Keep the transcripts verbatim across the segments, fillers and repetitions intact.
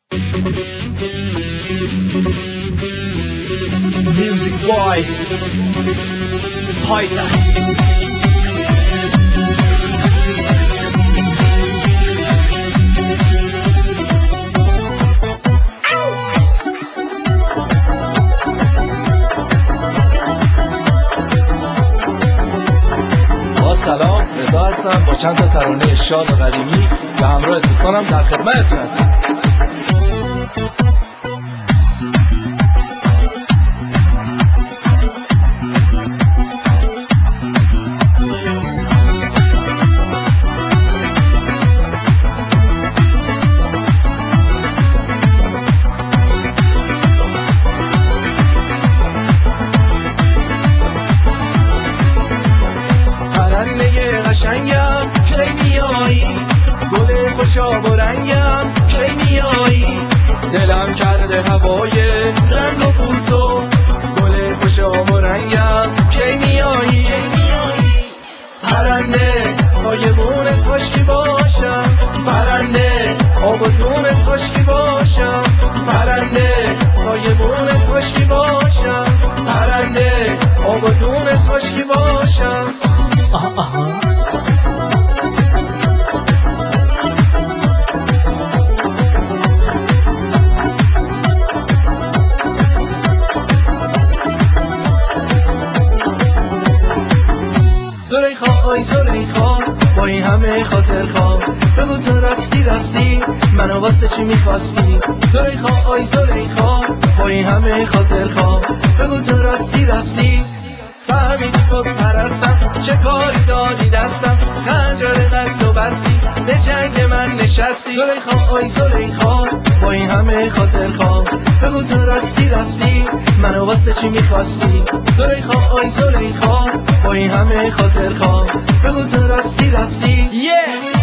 Music boy پایتخت با سلام، رضا هستم با چند تا ترانه شاد و قدیمی و همراه دوستانم در خدمتتون هستم. قشنگم کی میایی، گل خوشاب و رنگم کی میایی، دلم کرده هوای رنگ و بوتو، گل خوشاب و رنگم کی میایی، پرنده سایبون خشکی باشم، پرنده آب و دون خشکی باشم، پرنده سایبون خشکی باشم، پرنده آب و دون خشکی باشم. آها آها زلیخا آی زلیخا با این همه خاطر خواه، بگو تو راستی راستی منو واسه چی میخواستی، زلیخا آی زلیخا با این همه خاطر خواه، بگو تو راستی راستی فهمیدی خود پرستم، چه کاری دادی دستم، خنجر قتل و بستی به جنگ من نشستی، زلیخا آی زلیخا با این همه خاطر خواه، بگو تو راستی راستی منو واسه چی میخواستی، زلیخا آی زلیخا با این همه خاطر خواه، بگو تو راستی راستی yeah!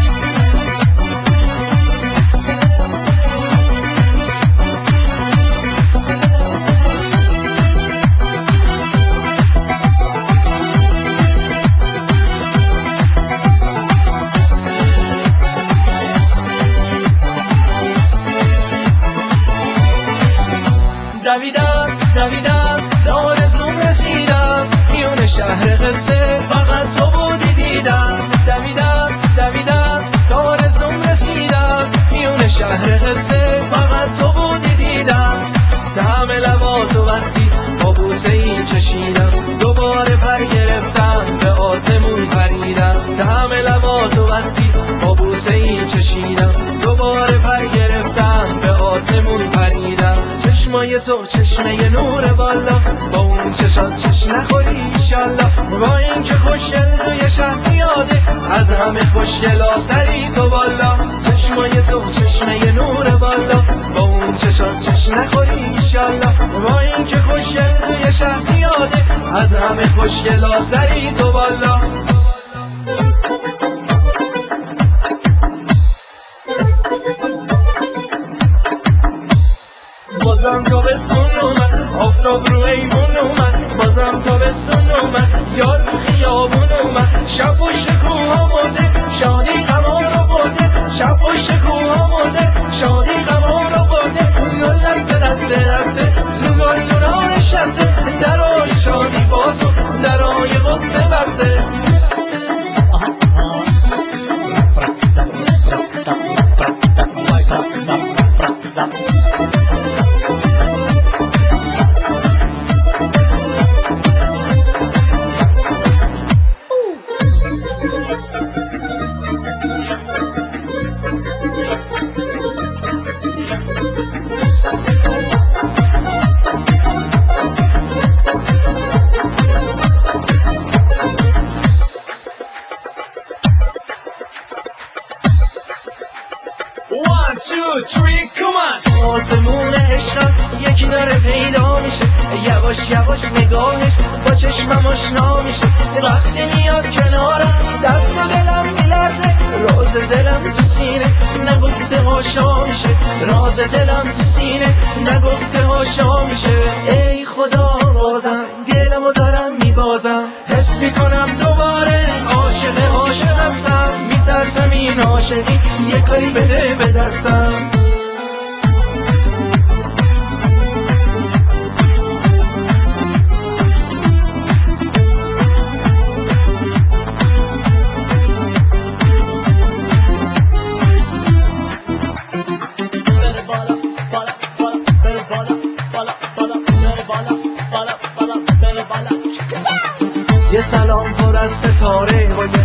دویدم دویدم به آرزوم رسیدم، میون شهر قصه فقط تو بودی دیدم، دویدم دویدم به آرزوم رسیدم، میون شهر قصه فقط تو بودی دیدم، طعم لباتو وقتی با بوسه ای چشیدم، دوباره پر گرفتم به آسمون پریدم، طعم لباتو وقتی با بوسه ای چشیدم، دوباره پر گرفتم به آسمون پریدم، چشمای تو چشمه نور بالا، با اون چشات چش نخوری ایشالله، با این که خوشگل توی شهر زیاده، از همه خوشگلا سری تو بالا، چشمای تو چشمه نور بالا، با اون چشات چش نخوری ایشالله، با این که خوشگل توی شهر زیاده، از همه خوشگلا سری تو بالا. بازم تابستون اومد، آفتاب رو ایمون اومد، بازم تابستون اومد، یار تو خیابون اومد، شب پشت کوها مرده، شادی غما رو برده، شب پشت کوها مرده، شادی غما رو برده، گل دسته دسته دسته تو گلدونا نشسته، درای شادی بازو درای غصه بسته. One, two, three, come on! آسمون عشقم یکی داره پیدا میشه، یواش یواش نگاهش با چشمم آشنا میشه، وقتی میاد کنارم دست و دلم میلرزه، راز دلم تو سینه نگفته هاشا میشه، راز دلم تو سینه نگفته هاشا میشه، ای خدا بازم دلمو دارم میبازم، حس میکنم دوباره عاشق عاشق هستم، میترسم این عاشقی یه کاری بده به دستم.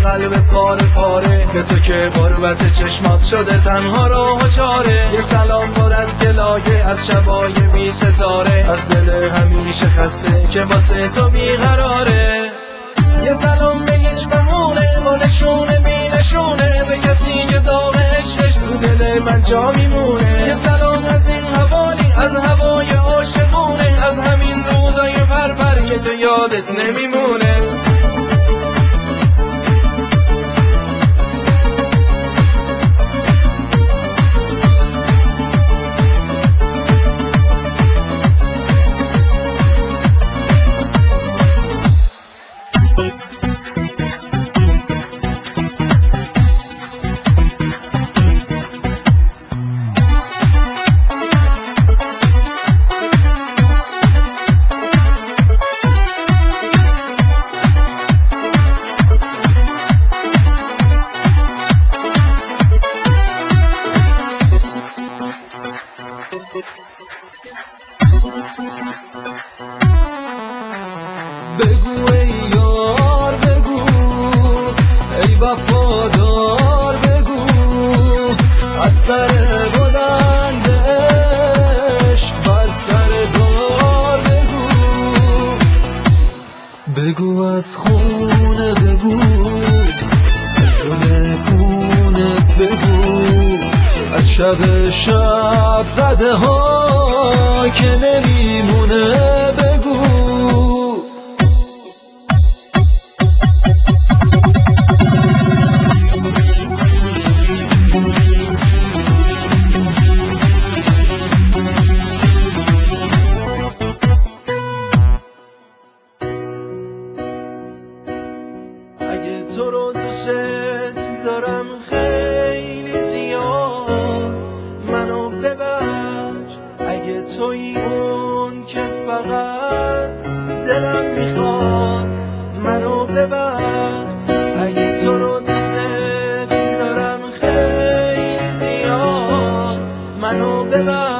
قلب پاره پاره، به تو که غربت چشمات شده تنها راه و چاره. یه سلام پر از گلایه از شبای بی ستاره، از دل همیشه خسته که واسه تو بیقراره. یه سلام به هیچ بهونه با نشونه بی نشونه، به کسی که داغ عشقش تو دل من جا میمونه. یه سلام از این حوالی از هوای عاشقونه، از همین روزای پرپر که تو یادت نمیمونه. بگو ای یار بگو، ای وفادار بگو، از سر بلند عشق بر سر دار بگو. بگو از خونه بگو، از گل خونت بگو، از شب شب زده ها که نمیمونه بگو. اگه تو رو دوست دارم خیلی زیاد، منو ببخش. اگه تویی اون که فقط دلم میخواد، منو ببخش. اگه تو رو دوست دارم خیلی زیاد، منو ببخش.